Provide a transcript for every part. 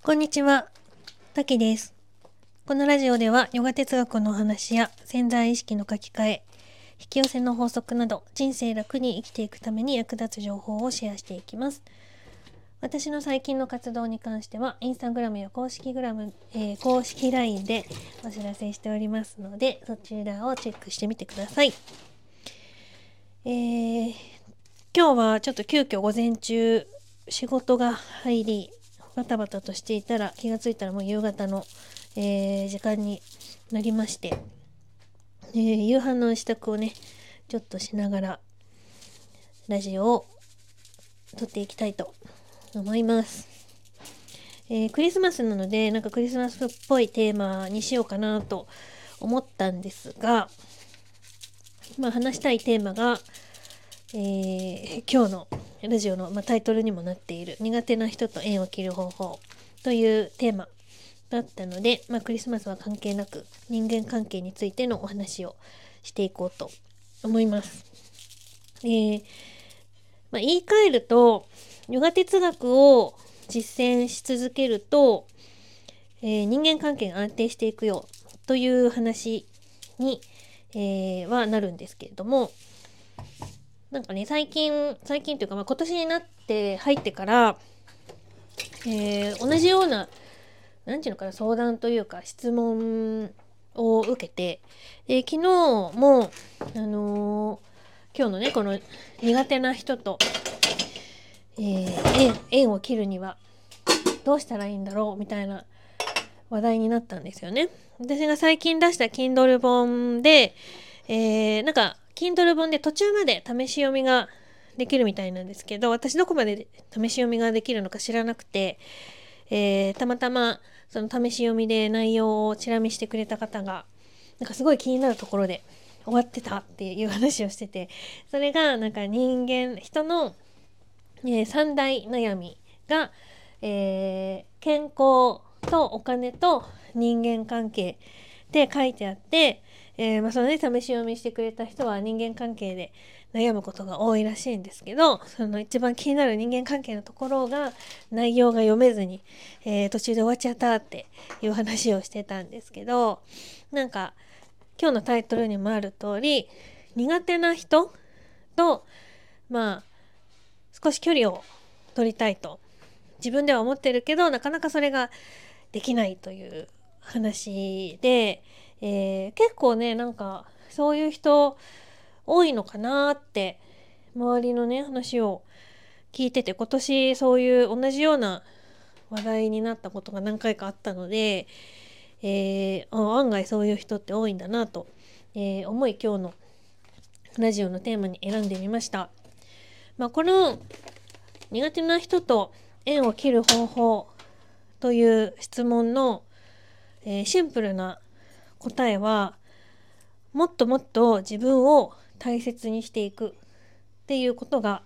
こんにちは、たきです。このラジオではヨガ哲学のお話や潜在意識の書き換え、引き寄せの法則など人生楽に生きていくために役立つ情報をシェアしていきます。私の最近の活動に関してはインスタグラムや公式LINE でお知らせしておりますので、そちらをチェックしてみてください。今日はちょっと急遽午前中仕事が入りバタバタとしていたら気がついたらもう夕方の、時間になりまして、夕飯の支度をねちょっとしながらラジオを撮っていきたいと思います。クリスマスなのでなんかクリスマスっぽいテーマにしようかなと思ったんですが、話したいテーマが、今日のラジオの、タイトルにもなっている苦手な人と縁を切る方法というテーマだったので、クリスマスは関係なく人間関係についてのお話をしていこうと思います。言い換えるとヨガ哲学を実践し続けると、人間関係が安定していくよという話に、はなるんですけれども、なんかね最近というか、今年になって入ってから、同じようななんていうのかな、相談というか質問を受けて、昨日も今日のねこの苦手な人と、縁を切るにはどうしたらいいんだろうみたいな話題になったんですよね。私が最近出した Kindle 本で、なんか Kindle 本で途中まで試し読みができるみたいなんですけど、私どこまで試し読みができるのか知らなくて、たまたまその試し読みで内容をチラ見してくれた方がなんかすごい気になるところで終わってたっていう話をしてて、それがなんか人の、三大悩みが、健康とお金と人間関係で書いてあって、そのね試し読みしてくれた人は人間関係で悩むことが多いらしいんですけど、その一番気になる人間関係のところが内容が読めずに、途中で終わっちゃったっていう話をしてたんですけど、なんか今日のタイトルにもある通り苦手な人と少し距離を取りたいと自分では思ってるけどなかなかそれができないという話で、結構ねなんかそういう人多いのかなって周りのね話を聞いてて、今年そういう同じような話題になったことが何回かあったので、案外そういう人って多いんだなと、思い今日のラジオのテーマに選んでみました。この苦手な人と縁を切る方法という質問の、シンプルな答えはもっともっと自分を大切にしていくっていうことが、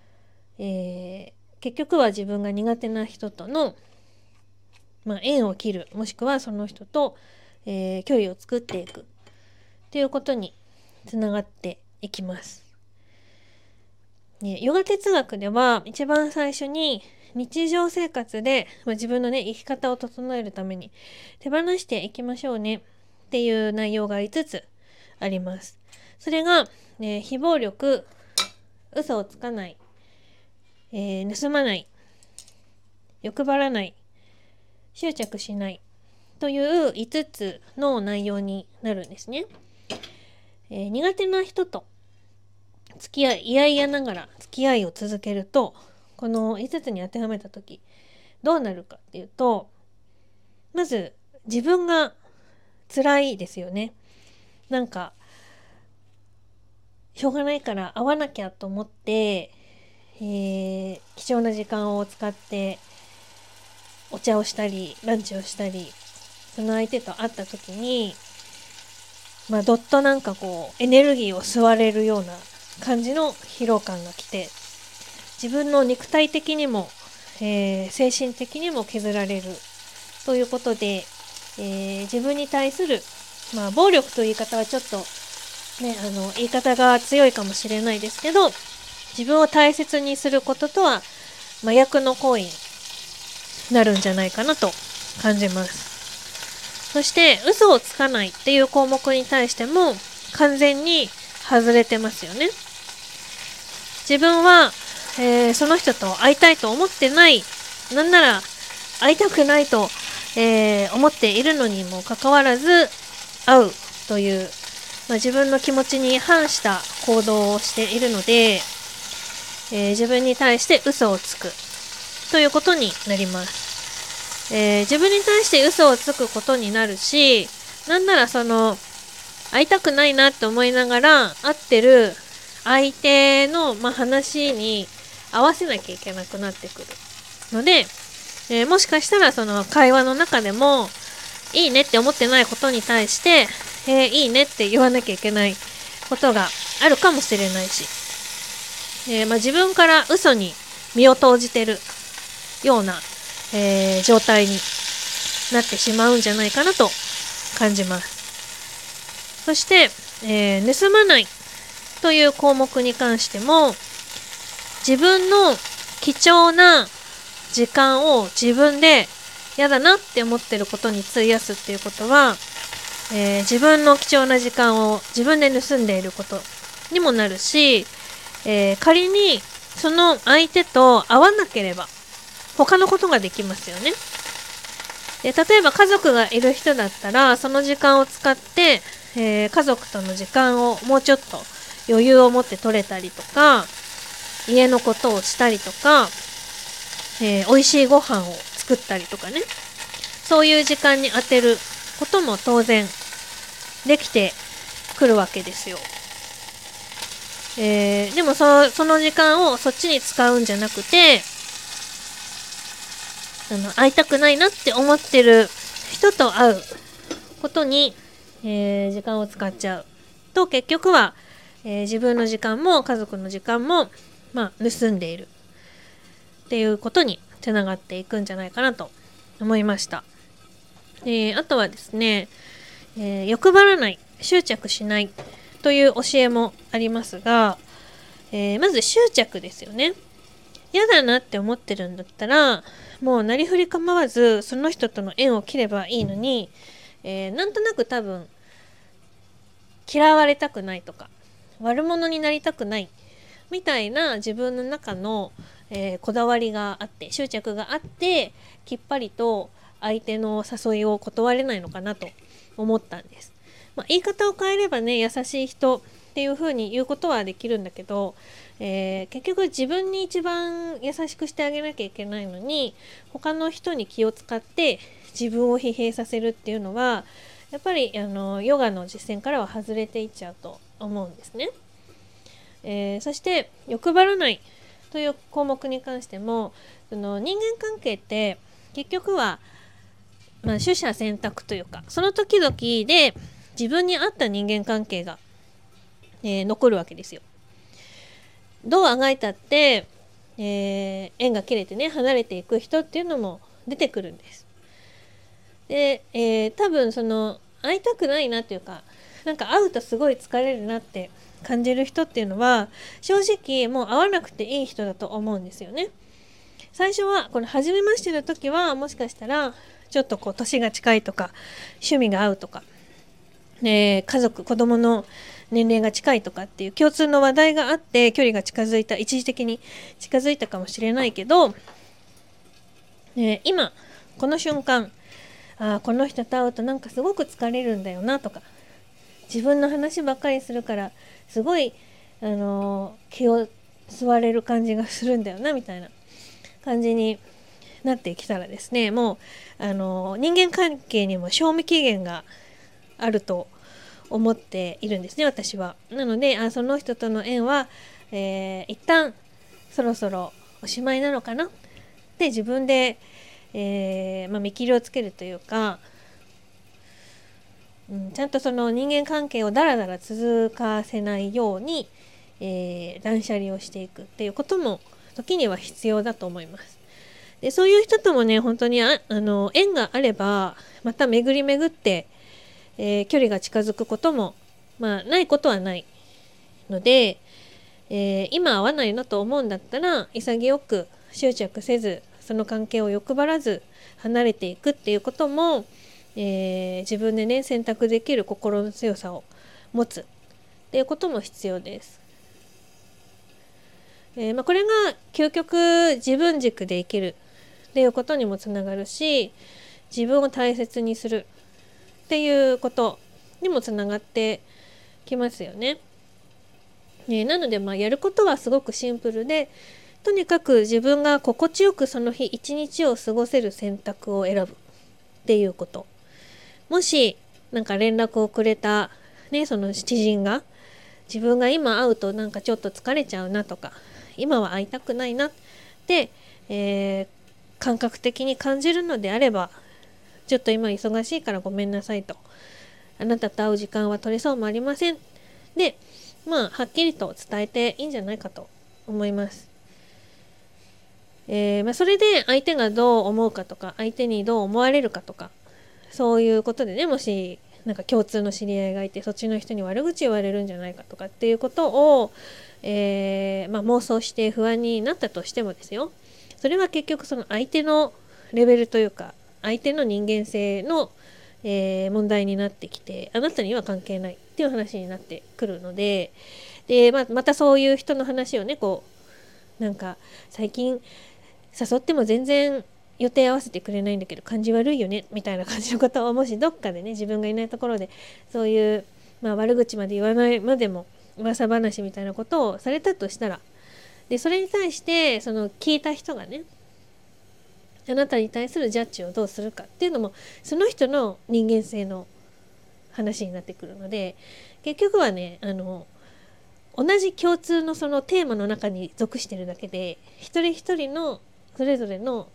結局は自分が苦手な人との、縁を切る、もしくはその人と、距離を作っていくっていうことにつながっていきます。ヨガ哲学では一番最初に日常生活で、自分のね生き方を整えるために手放していきましょうねっていう内容が5つあります。それが、非暴力、嘘をつかない、盗まない、欲張らない、執着しないという5つの内容になるんですね。苦手な人と嫌々ながら付き合いを続けると、この5つに当てはめた時どうなるかっていうと、まず自分が辛いですよね。なんかしょうがないから会わなきゃと思って、貴重な時間を使ってお茶をしたりランチをしたり、その相手と会った時にどっとなんかこうエネルギーを吸われるような感じの疲労感が来て、自分の肉体的にも、精神的にも削られるということで、自分に対する、暴力という言い方はちょっとね言い方が強いかもしれないですけど、自分を大切にすることとは真逆の行為なるんじゃないかなと感じます。そして嘘をつかないっていう項目に対しても完全に外れてますよね。自分は、その人と会いたいと思ってない、なんなら会いたくないと、思っているのにもかかわらず会うという、自分の気持ちに反した行動をしているので、自分に対して嘘をつくということになります。自分に対して嘘をつくことになるし、なんなら会いたくないなって思いながら会ってる相手の、話に合わせなきゃいけなくなってくるので、もしかしたらその会話の中でもいいねって思ってないことに対して、いいねって言わなきゃいけないことがあるかもしれないし、自分から嘘に身を投じてるような状態になってしまうんじゃないかなと感じます。そして、盗まないという項目に関しても、自分の貴重な時間を自分で嫌だなって思ってることに費やすっていうことは、自分の貴重な時間を自分で盗んでいることにもなるし、仮にその相手と会わなければ他のことができますよね。で、例えば家族がいる人だったらその時間を使って、家族との時間をもうちょっと余裕を持って取れたりとか、家のことをしたりとか、美味しいご飯を作ったりとかね、そういう時間に当てることも当然できてくるわけですよ。でもその時間をそっちに使うんじゃなくて、会いたくないなって思ってる人と会うことに、時間を使っちゃうと、結局は、自分の時間も家族の時間も、盗んでいるっていうことにつながっていくんじゃないかなと思いました。あとはですね、欲張らない、執着しないという教えもありますが、まず執着ですよね。嫌だなって思ってるんだったら、もうなりふり構わずその人との縁を切ればいいのに、なんとなく多分嫌われたくないとか悪者になりたくないみたいな自分の中の、こだわりがあって、執着があって、きっぱりと相手の誘いを断れないのかなと思ったんです。言い方を変えればね、優しい人っていう風に言うことはできるんだけど、結局自分に一番優しくしてあげなきゃいけないのに、他の人に気を使って自分を疲弊させるっていうのはやっぱりヨガの実践からは外れていっちゃうと思うんですね。そして欲張らないという項目に関しても、人間関係って結局は、取捨選択というか、その時々で自分に合った人間関係が、残るわけですよ。どうあがいたって、縁が切れてね離れていく人っていうのも出てくるんです。で、多分会いたくないなっていうか、なんか会うとすごい疲れるなって感じる人っていうのは、正直もう会わなくていい人だと思うんですよね。最初はこの初めましての時はもしかしたらちょっと年が近いとか趣味が合うとか、家族子供の年齢が近いとかっていう共通の話題があって距離が近づいた、一時的に近づいたかもしれないけど、今この瞬間、この人と会うとなんかすごく疲れるんだよなとか、自分の話ばっかりするからすごい気を吸われる感じがするんだよなみたいな感じになってきたらですね、もう人間関係にも賞味期限があると思っているんですね、私は。なのでその人との縁は、一旦そろそろおしまいなのかなって自分で、見切りをつけるというか、ちゃんとその人間関係をだらだら続かせないように、断捨離をしていくっていうことも時には必要だと思います。で、そういう人ともね本当に縁があればまた巡り巡って、距離が近づくこともないことはないので、今合わないなと思うんだったら潔く執着せずその関係を欲張らず離れていくっていうことも、自分でね選択できる心の強さを持つっていうことも必要です。これが究極自分軸で生きるっていうことにもつながるし、自分を大切にするっていうことにもつながってきますよね。なのでやることはすごくシンプルで、とにかく自分が心地よくその日一日を過ごせる選択を選ぶっていうこと。もし連絡をくれたその知人が自分が今会うとちょっと疲れちゃうなとか、今は会いたくないなって、感覚的に感じるのであれば、ちょっと今忙しいからごめんなさいと、あなたと会う時間は取れそうもありませんで、はっきりと伝えていいんじゃないかと思います。それで相手がどう思うかとか、相手にどう思われるかとか、そういうことでね、もし共通の知り合いがいて、そっちの人に悪口言われるんじゃないかとかっていうことを、妄想して不安になったとしてもですよ、それは結局その相手のレベルというか、相手の人間性の、問題になってきて、あなたには関係ないっていう話になってくるので、またそういう人の話をね、最近誘っても全然予定合わせてくれないんだけど感じ悪いよねみたいな感じのことを、もしどっかでね、自分がいないところでそういう、悪口まで言わないまでも噂話みたいなことをされたとしたら、でそれに対してその聞いた人がね、あなたに対するジャッジをどうするかっていうのも、その人の人間性の話になってくるので、結局はね、同じ共通のそのテーマの中に属してるだけで、一人一人のそれぞれの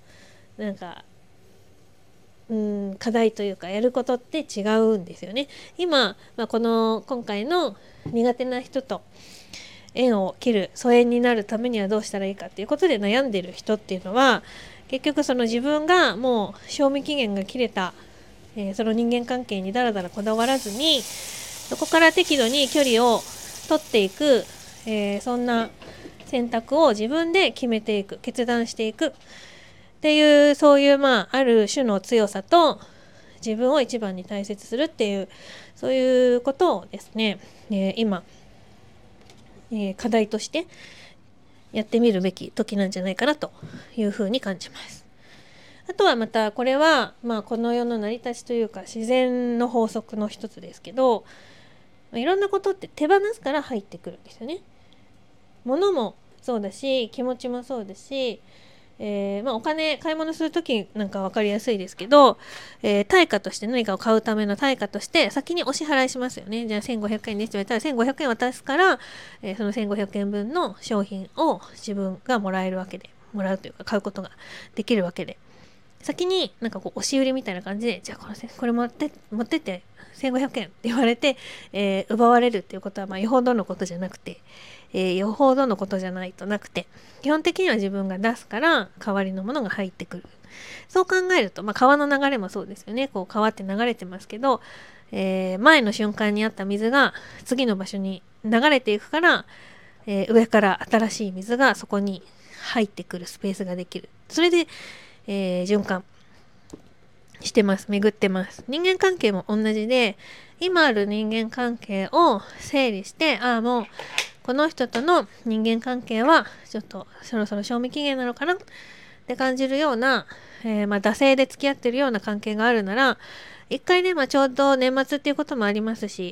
課題というかやることって違うんですよね。今、今回の苦手な人と縁を切る、疎遠になるためにはどうしたらいいかっていうことで悩んでる人っていうのは、結局その自分がもう賞味期限が切れた、その人間関係にだらだらこだわらずに、そこから適度に距離を取っていく、そんな選択を自分で決めていく、決断していくっていう、そういうある種の強さと、自分を一番に大切するっていう、そういうことをですね、今、課題としてやってみるべき時なんじゃないかなというふうに感じます。あとはまたこれはこの世の成り立ちというか自然の法則の一つですけど、いろんなことって手放すから入ってくるんですよね。物もそうだし、気持ちもそうだし、お金買い物するとき分かりやすいですけど、対価として何かを買うための対価として先にお支払いしますよね。じゃあ1500円ですって言われたら1500円渡すから、その1500円分の商品を自分がもらえるわけで、もらうというか買うことができるわけで、先に押し売りみたいな感じで、じゃあこれ持ってって1500円って言われて、奪われるっていうことはよほどのことじゃなくて、よほどのことじゃないとなくて、基本的には自分が出すから代わりのものが入ってくる。そう考えると、川の流れもそうですよね。川って流れてますけど、前の瞬間にあった水が次の場所に流れていくから、上から新しい水がそこに入ってくるスペースができる。それで、循環してます。巡ってます。人間関係も同じで、今ある人間関係を整理して、もうこの人との人間関係はちょっとそろそろ賞味期限なのかなって感じるような、惰性で付き合ってるような関係があるなら、一回ね、ちょうど年末っていうこともありますし、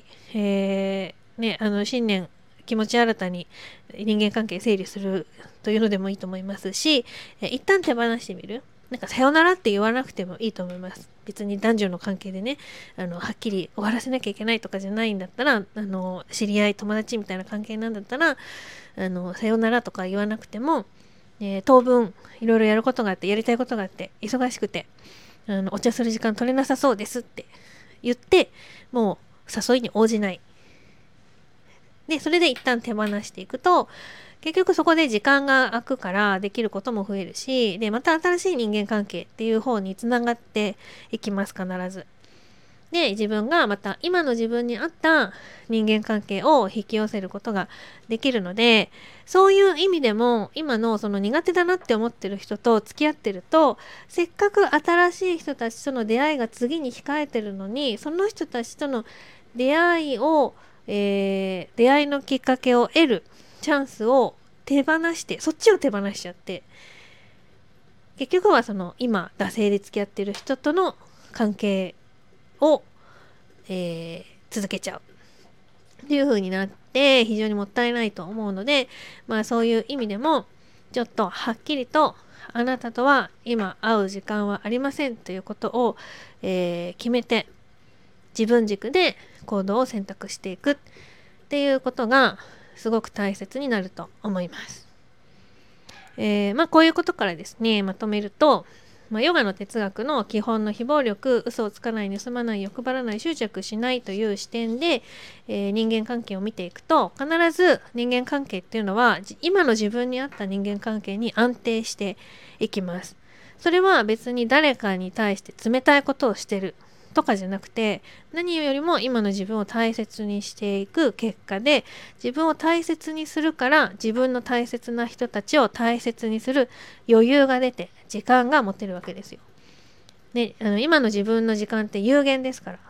新年気持ち新たに人間関係整理するというのでもいいと思いますし、一旦手放してみる。さよならって言わなくてもいいと思います。別に男女の関係でね、はっきり終わらせなきゃいけないとかじゃないんだったら、知り合い友達みたいな関係なんだったら、さよならとか言わなくても、当分いろいろやることがあって、やりたいことがあって忙しくて、お茶する時間取れなさそうですって言って、もう誘いに応じない。で、それで一旦手放していくと、結局そこで時間が空くからできることも増えるし、でまた新しい人間関係っていう方につながっていきます。必ずで自分がまた今の自分に合った人間関係を引き寄せることができるので、そういう意味でも今のその苦手だなって思ってる人と付き合ってると、せっかく新しい人たちとの出会いが次に控えてるのに、その人たちとの出会いを、出会いのきっかけを得るチャンスを手放して、そっちを手放しちゃって、結局はその今惰性で付き合ってる人との関係を、続けちゃうっていう風になって非常にもったいないと思うので、そういう意味でもちょっとはっきりとあなたとは今会う時間はありませんということを、決めて自分軸で行動を選択していくっていうことがすごく大切になると思います。こういうことからですね、まとめると、ヨガの哲学の基本の非暴力、嘘をつかない、盗まない、欲張らない、執着しないという視点で、人間関係を見ていくと、必ず人間関係っていうのは今の自分に合った人間関係に安定していきます。それは別に誰かに対して冷たいことをしてるとかじゃなくて、何よりも今の自分を大切にしていく結果で、自分を大切にするから自分の大切な人たちを大切にする余裕が出て時間が持てるわけですよ。で、今の自分の時間って有限ですから、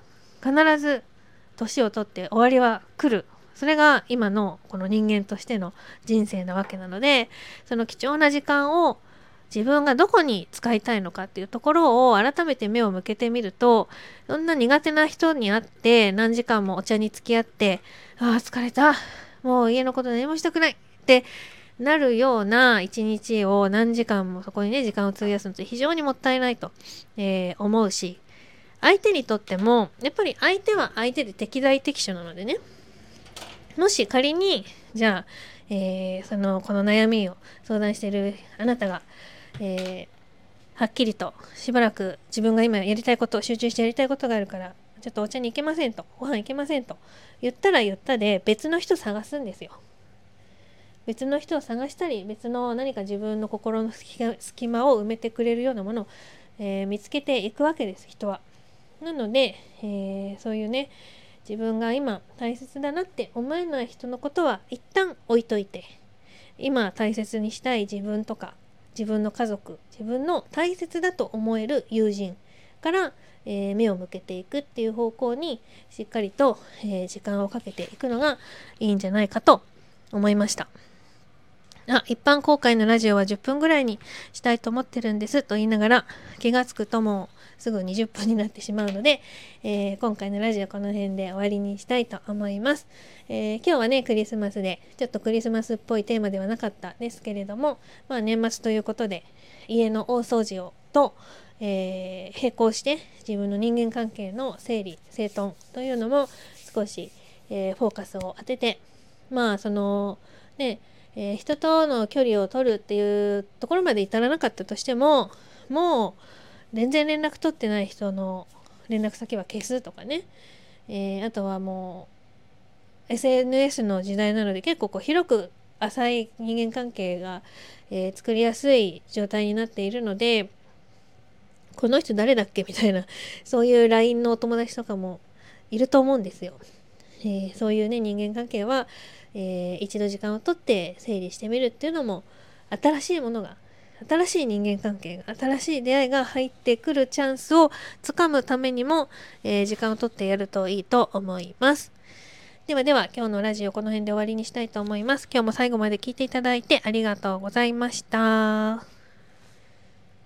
必ず年を取って終わりは来る。それが今のこの人間としての人生なわけなので、その貴重な時間を自分がどこに使いたいのかっていうところを改めて目を向けてみると、そんな苦手な人に会って何時間もお茶に付き合って、疲れた、もう家のこと何もしたくないってなるような一日を何時間もそこにね時間を費やすのって非常にもったいないと、思うし、相手にとってもやっぱり相手は相手で適材適所なのでね、もし仮にじゃあ、この悩みを相談しているあなたがはっきりとしばらく自分が今やりたいことを集中してやりたいことがあるからちょっとお茶に行けませんと、ご飯行けませんと言ったら言ったで別の人探すんですよ。別の人を探したり、別の何か自分の心の隙間を埋めてくれるようなものを、見つけていくわけです、人は。なので、そういうね、自分が今大切だなって思えない人のことは一旦置いといて、今大切にしたい自分とか自分の家族、自分の大切だと思える友人から、目を向けていくっていう方向にしっかりと、時間をかけていくのがいいんじゃないかと思いました。一般公開のラジオは10分ぐらいにしたいと思ってるんですと言いながら、気がつくともうすぐ20分になってしまうので、今回のラジオこの辺で終わりにしたいと思います。今日はねクリスマスでちょっとクリスマスっぽいテーマではなかったですけれども、年末ということで家の大掃除をと、並行して自分の人間関係の整理整頓というのも少し、フォーカスを当てて、人との距離を取るっていうところまで至らなかったとしても、もう全然連絡取ってない人の連絡先は消すとかね、あとはもう SNS の時代なので結構広く浅い人間関係が、作りやすい状態になっているので、この人誰だっけみたいなそういう LINE のお友達とかもいると思うんですよ。そういうね人間関係は、一度時間をとって整理してみるっていうのも、新しいものが、新しい人間関係が、新しい出会いが入ってくるチャンスをつかむためにも、時間をとってやるといいと思います。では今日のラジオこの辺で終わりにしたいと思います。今日も最後まで聞いていただいてありがとうございました。